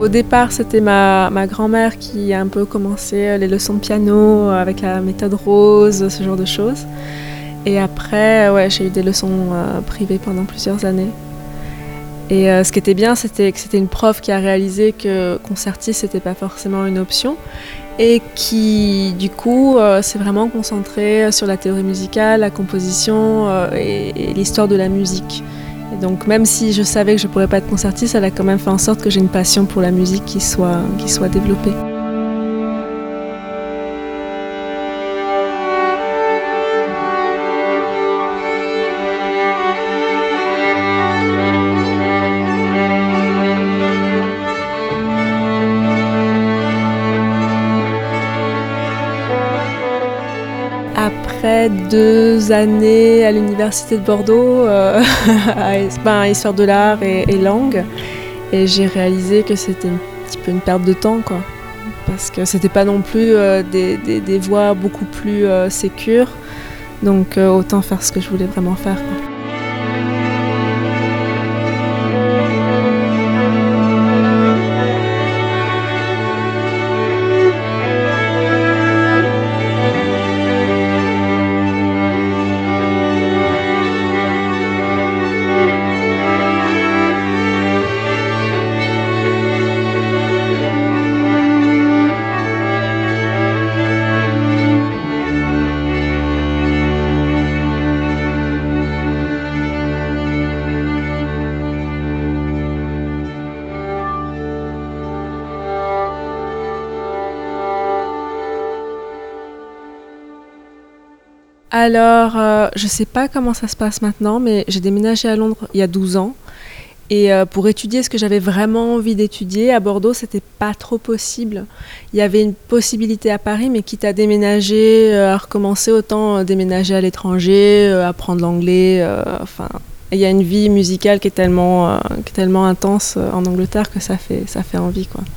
Au départ, c'était ma grand-mère qui a un peu commencé les leçons de piano avec la méthode Rose, ce genre de choses. Et après, j'ai eu des leçons privées pendant plusieurs années. Et ce qui était bien, c'était que c'était une prof qui a réalisé que concertiste, c'était pas forcément une option. Et qui, du coup, s'est vraiment concentrée sur la théorie musicale, la composition et l'histoire de la musique. Et donc même si je savais que je ne pourrais pas être concertiste, elle a quand même fait en sorte que j'ai une passion pour la musique qui soit développée. Après 2 années à l'université de Bordeaux, à Histoire de l'art et langue, et j'ai réalisé que c'était un petit peu une perte de temps, quoi. Parce que c'était pas non plus des voies beaucoup plus sécures, donc autant faire ce que je voulais vraiment faire, quoi. Alors, je sais pas comment ça se passe maintenant, mais j'ai déménagé à Londres il y a 12 ans. Et pour étudier ce que j'avais vraiment envie d'étudier, à Bordeaux, c'était pas trop possible. Il y avait une possibilité à Paris, mais quitte à déménager, à recommencer, autant déménager à l'étranger, apprendre l'anglais. Enfin, il y a une vie musicale qui est tellement intense en Angleterre que ça fait envie, quoi.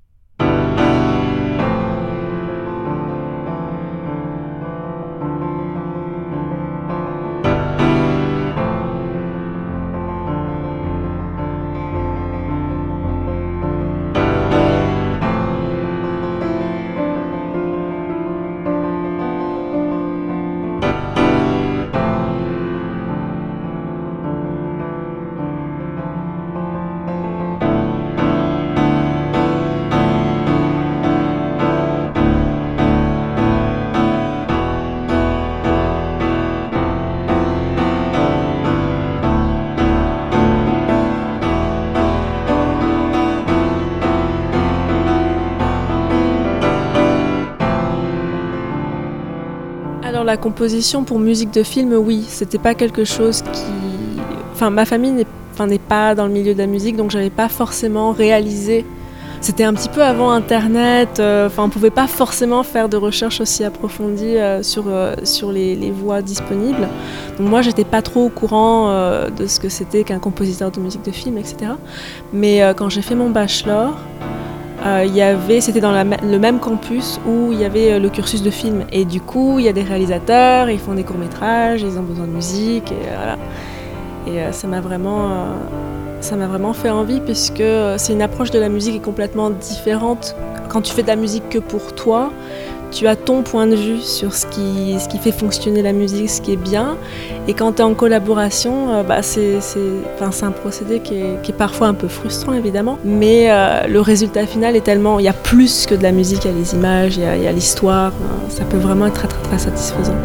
Alors la composition pour musique de film, oui, c'était pas quelque chose qui... Enfin, ma famille n'est pas dans le milieu de la musique, donc j'avais pas forcément réalisé. C'était un petit peu avant Internet, on pouvait pas forcément faire de recherche aussi approfondie sur les voix disponibles. Donc moi, j'étais pas trop au courant de ce que c'était qu'un compositeur de musique de film, etc. Mais quand j'ai fait mon bachelor, c'était dans le même campus où il y avait le cursus de film. Et du coup, il y a des réalisateurs, ils font des courts-métrages, ils ont besoin de musique, et voilà. Et ça m'a vraiment fait envie, puisque c'est une approche de la musique qui est complètement différente. Quand tu fais de la musique que pour toi, tu as ton point de vue sur ce qui fait fonctionner la musique, ce qui est bien. Et quand tu es en collaboration, c'est un procédé qui est parfois un peu frustrant, évidemment. Mais le résultat final est tellement... Il y a plus que de la musique, il y a les images, il y a l'histoire. Ça peut vraiment être très, très, très satisfaisant.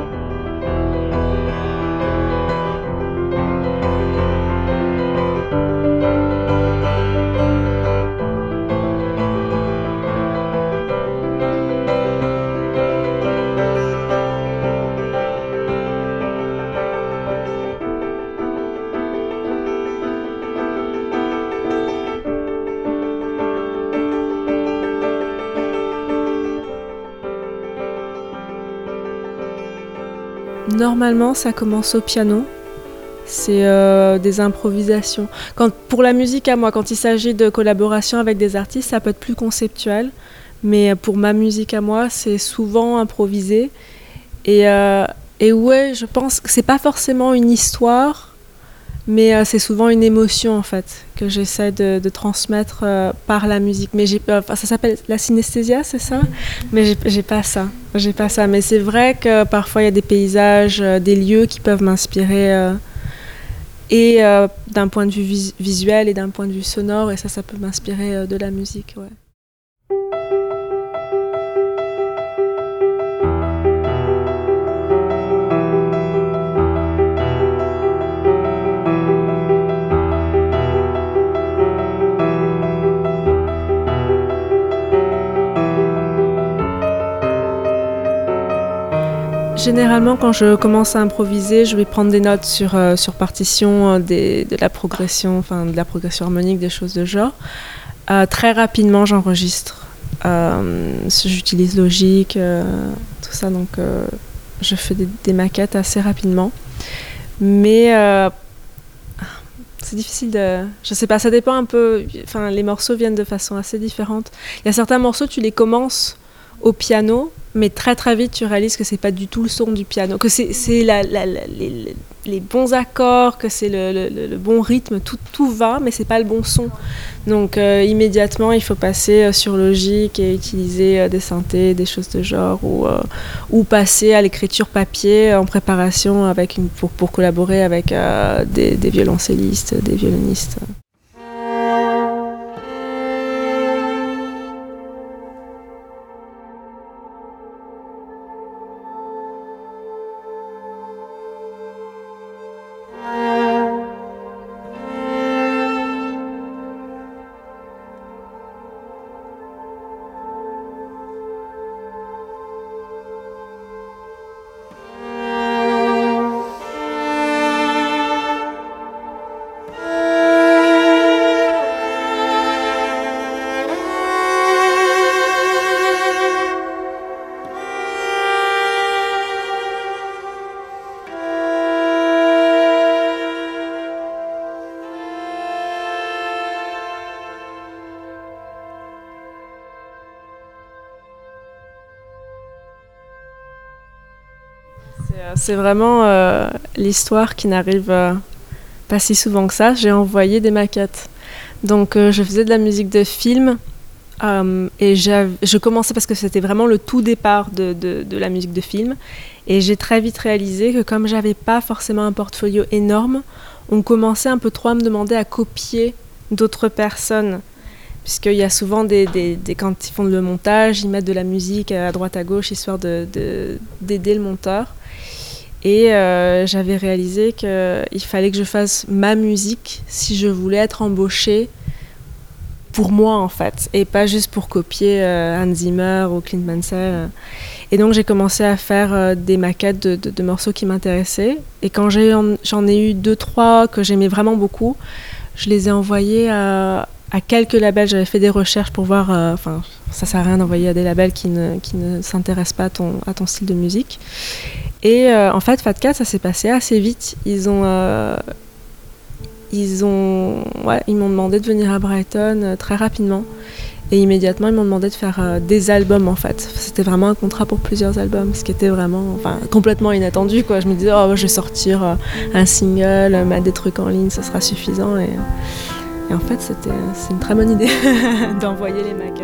Normalement, ça commence au piano. C'est des improvisations. Pour la musique à moi, quand il s'agit de collaboration avec des artistes, ça peut être plus conceptuel. Mais pour ma musique à moi, c'est souvent improvisé. Et ouais, je pense que c'est pas forcément une histoire, mais c'est souvent une émotion en fait que j'essaie de transmettre par la musique. Mais ça s'appelle la synesthésia, c'est ça? Mais j'ai pas ça. J'ai pas ça. Mais c'est vrai que parfois il y a des paysages, des lieux qui peuvent m'inspirer d'un point de vue visuel et d'un point de vue sonore, et ça peut m'inspirer de la musique. Ouais. Généralement, quand je commence à improviser, je vais prendre des notes sur partition de la progression, enfin de la progression harmonique, des choses de genre. Très rapidement, j'enregistre. J'utilise Logic, tout ça, donc je fais des maquettes assez rapidement. Mais c'est difficile de... Je sais pas, ça dépend un peu... Enfin, les morceaux viennent de façon assez différente. Il y a certains morceaux, tu les commences au piano, mais très très vite tu réalises que c'est pas du tout le son du piano, que c'est les bons accords, que c'est le bon rythme, tout va, mais c'est pas le bon son. Donc immédiatement il faut passer sur Logic et utiliser des synthés, des choses de genre, ou passer à l'écriture papier en préparation pour collaborer avec des violoncellistes, des violonistes. C'est vraiment l'histoire qui n'arrive pas si souvent que ça. J'ai envoyé des maquettes. Donc je faisais de la musique de film et je commençais parce que c'était vraiment le tout départ de la musique de film. Et j'ai très vite réalisé que comme j'avais pas forcément un portfolio énorme, on commençait un peu trop à me demander à copier d'autres personnes. Puisqu'il y a souvent quand ils font le montage, ils mettent de la musique à droite à gauche histoire d'aider le monteur. Et j'avais réalisé qu'il fallait que je fasse ma musique si je voulais être embauchée pour moi en fait, et pas juste pour copier Hans Zimmer ou Clint Mansell. Et donc j'ai commencé à faire des maquettes de morceaux qui m'intéressaient. Et quand j'en ai eu 2-3 que j'aimais vraiment beaucoup, je les ai envoyés à quelques labels. J'avais fait des recherches pour voir, ça sert à rien d'envoyer à des labels qui ne s'intéressent pas à ton style de musique. Et en fait, Fat Cat, ça s'est passé assez vite. Ils m'ont demandé de venir à Brighton très rapidement. Et immédiatement, ils m'ont demandé de faire des albums, en fait. C'était vraiment un contrat pour plusieurs albums, ce qui était vraiment complètement inattendu, quoi. Je me disais, je vais sortir un single, mettre des trucs en ligne, ça sera suffisant. Et en fait, c'est une très bonne idée d'envoyer les maquettes.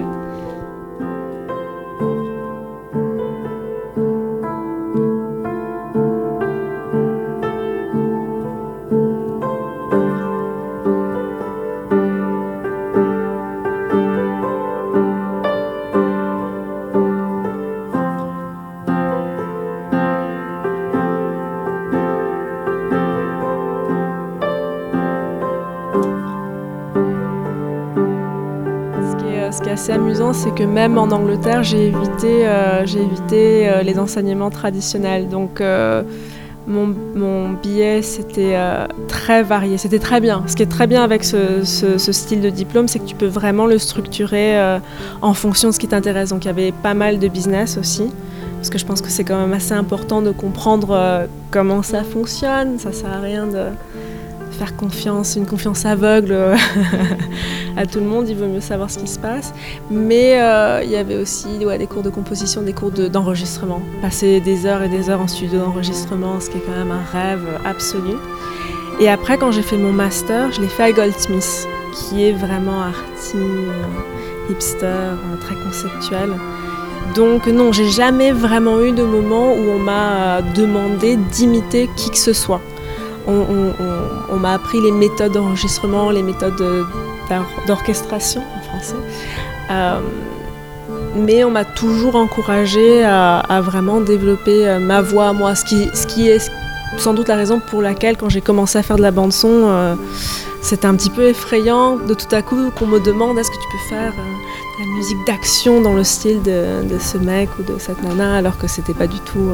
Ce qui est assez amusant, c'est que même en Angleterre, j'ai évité les enseignements traditionnels. Donc mon billet, c'était très varié, c'était très bien. Ce qui est très bien avec ce style de diplôme, c'est que tu peux vraiment le structurer en fonction de ce qui t'intéresse. Donc il y avait pas mal de business aussi, parce que je pense que c'est quand même assez important de comprendre comment ça fonctionne. Ça sert à rien de faire une confiance aveugle à tout le monde, il vaut mieux savoir ce qui se passe. Mais il y avait aussi des cours de composition, des cours d'enregistrement. Passer des heures et des heures en studio d'enregistrement, ce qui est quand même un rêve absolu. Et après, quand j'ai fait mon master, je l'ai fait à Goldsmith, qui est vraiment arty, hipster, très conceptuel. Donc non, j'ai jamais vraiment eu de moment où on m'a demandé d'imiter qui que ce soit. On m'a appris les méthodes d'enregistrement, les méthodes d'orchestration en français. Mais on m'a toujours encouragée à vraiment développer ma voix à moi, ce qui est sans doute la raison pour laquelle quand j'ai commencé à faire de la bande-son, c'était un petit peu effrayant de tout à coup qu'on me demande est-ce que tu peux faire de la musique d'action dans le style de ce mec ou de cette nana, alors que c'était pas du tout...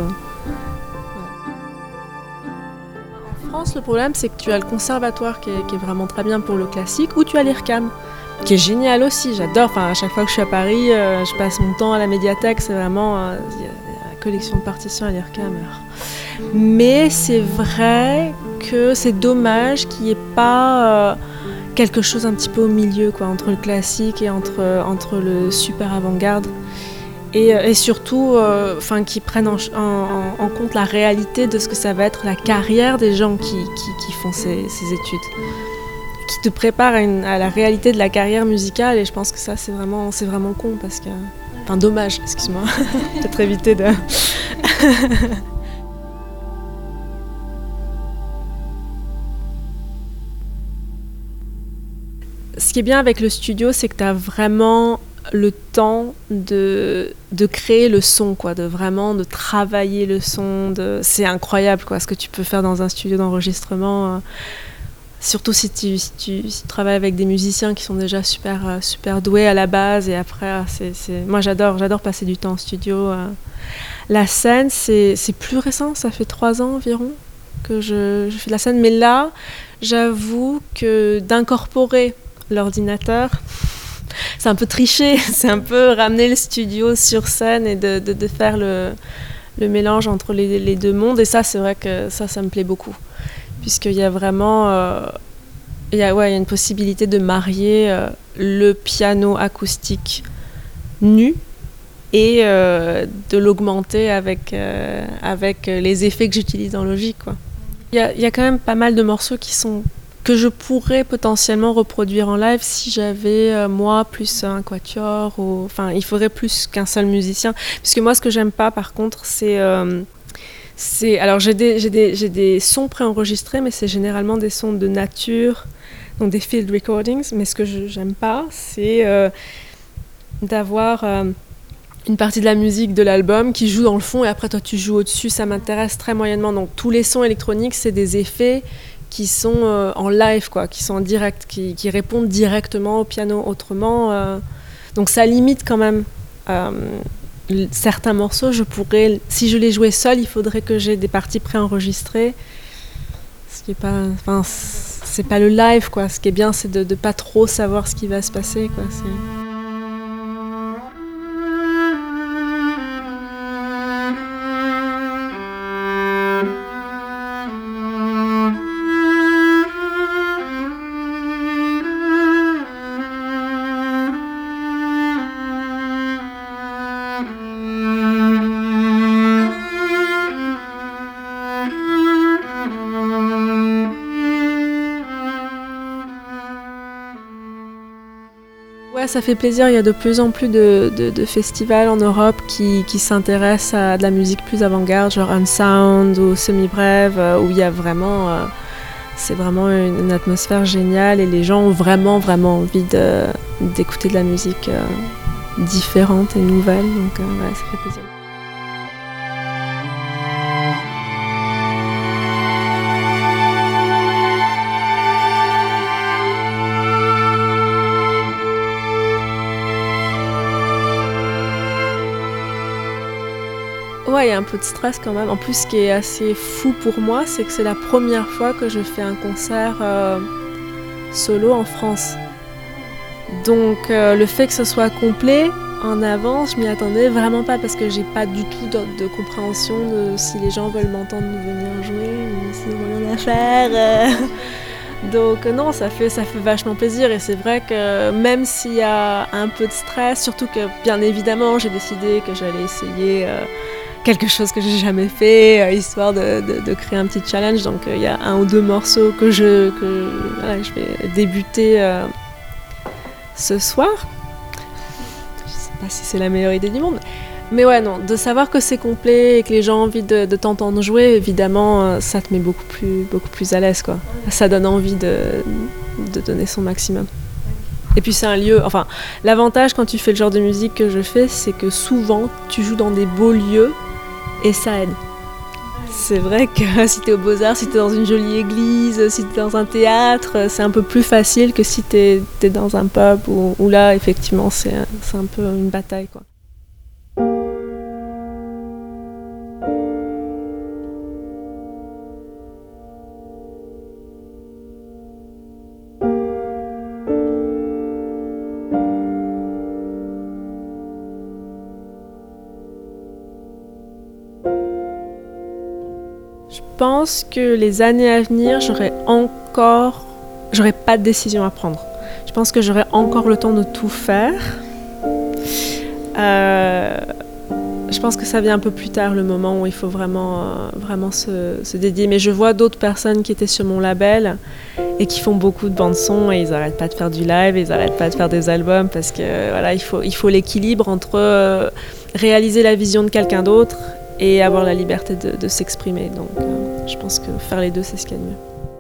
En France, le problème, c'est que tu as le conservatoire qui est vraiment très bien pour le classique, ou tu as l'IRCAM, qui est génial aussi, j'adore. Enfin, à chaque fois que je suis à Paris, je passe mon temps à la médiathèque, c'est vraiment la collection de partitions à l'IRCAM. Mais c'est vrai que c'est dommage qu'il n'y ait pas quelque chose un petit peu au milieu, quoi, entre le classique et entre le super avant-garde. Et surtout, qu'ils prennent en compte la réalité de ce que ça va être la carrière des gens qui font ces études. Qui te préparent à la réalité de la carrière musicale, et je pense que ça, c'est vraiment con, parce que... Enfin, dommage, excuse-moi. Peut-être éviter de... Ce qui est bien avec le studio, c'est que tu as vraiment le temps de créer le son, quoi, de travailler le son. C'est incroyable, quoi, ce que tu peux faire dans un studio d'enregistrement. Surtout si tu travailles avec des musiciens qui sont déjà super doués à la base. Et après, moi j'adore passer du temps en studio. La scène, c'est plus récent, ça fait 3 ans environ que je fais de la scène. Mais là, j'avoue que d'incorporer l'ordinateur, c'est un peu tricher, c'est un peu ramener le studio sur scène et de faire le mélange entre les deux mondes. Et ça, c'est vrai que ça me plaît beaucoup. Puisqu'il y a vraiment il y a une possibilité de marier le piano acoustique nu et de l'augmenter avec les effets que j'utilise dans Logic, quoi. Il y a quand même pas mal de morceaux que je pourrais potentiellement reproduire en live si j'avais moi plus un quatuor, il faudrait plus qu'un seul musicien. Puisque moi, ce que j'aime pas, par contre, alors j'ai des sons préenregistrés, mais c'est généralement des sons de nature, donc des field recordings. Mais ce que j'aime pas, c'est d'avoir une partie de la musique de l'album qui joue dans le fond et après toi tu joues au-dessus. Ça m'intéresse très moyennement. Donc tous les sons électroniques, c'est des effets qui sont en live, quoi, qui sont en direct, qui répondent directement au piano. Autrement, donc ça limite quand même. Certains morceaux, si je les jouais seule, il faudrait que j'ai des parties préenregistrées. Ce qui est pas, c'est pas le live, quoi. Ce qui est bien, c'est de pas trop savoir ce qui va se passer, quoi. Ouais, ça fait plaisir. Il y a de plus en plus de festivals en Europe qui s'intéressent à de la musique plus avant-garde, genre Unsound ou Semi-Brève, où il y a vraiment... c'est vraiment une atmosphère géniale et les gens ont vraiment envie d'écouter de la musique différente et nouvelle. Donc ouais, ça fait plaisir. Ouais, il y a un peu de stress quand même. En plus, ce qui est assez fou pour moi, c'est que c'est la première fois que je fais un concert solo en France. Donc le fait que ce soit complet en avance, je m'y attendais vraiment pas parce que j'ai pas du tout de compréhension de si les gens veulent m'entendre venir jouer ou s'ils n'ont rien à faire. Donc non, ça fait vachement plaisir et c'est vrai que même s'il y a un peu de stress, surtout que bien évidemment j'ai décidé que j'allais essayer quelque chose que j'ai jamais fait, histoire de créer un petit challenge. Donc il y a 1 ou 2 morceaux que je vais débuter ce soir. Je sais pas si c'est la meilleure idée du monde. Mais ouais, non, de savoir que c'est complet et que les gens ont envie de t'entendre jouer, évidemment, ça te met beaucoup plus à l'aise, quoi. Ça donne envie de donner son maximum. Et puis c'est un lieu, enfin, l'avantage quand tu fais le genre de musique que je fais, c'est que souvent, tu joues dans des beaux lieux et ça aide. C'est vrai que si t'es au Beaux-Arts, si t'es dans une jolie église, si t'es dans un théâtre, c'est un peu plus facile que si t'es dans un pub où là, effectivement, c'est un peu une bataille, quoi. Je pense que les années à venir, j'aurais pas de décision à prendre. Je pense que j'aurai encore le temps de tout faire. Je pense que ça vient un peu plus tard, le moment où il faut vraiment se dédier. Mais je vois d'autres personnes qui étaient sur mon label et qui font beaucoup de bandes-son et ils n'arrêtent pas de faire du live, ils n'arrêtent pas de faire des albums parce que voilà, il faut l'équilibre entre réaliser la vision de quelqu'un d'autre et avoir la liberté de s'exprimer. Donc je pense que faire les deux, c'est ce qu'il y a de mieux.